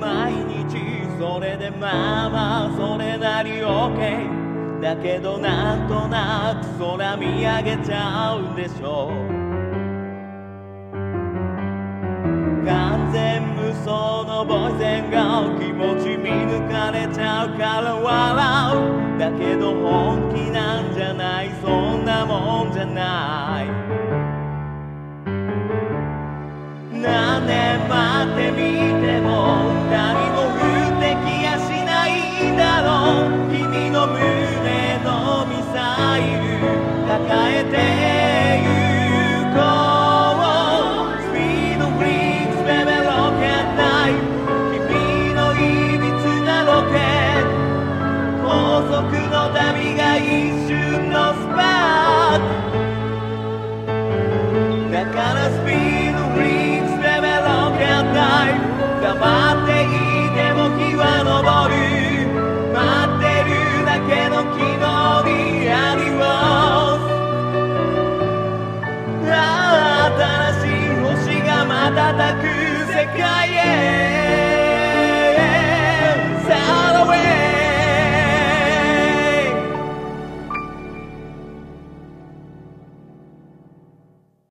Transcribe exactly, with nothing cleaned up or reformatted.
毎日それでまあまあそれなり OK だけどなんとなく空見上げちゃうでしょう完全無双のボイセンが気持ち見抜かれちゃうから笑うだけど本気なんじゃないそんなもんじゃない何年待ってみても何も降ってきやしないんだろう君の胸のミサイル抱えてゆこうスピードフリークスベベロケットナイフ君のいびつなロケット高速の旅が一瞬のスパークだからスピードフリークスベベロケットナイフ黙っていても日は昇る待ってるだけの昨日にありを新しい星が瞬く世界へ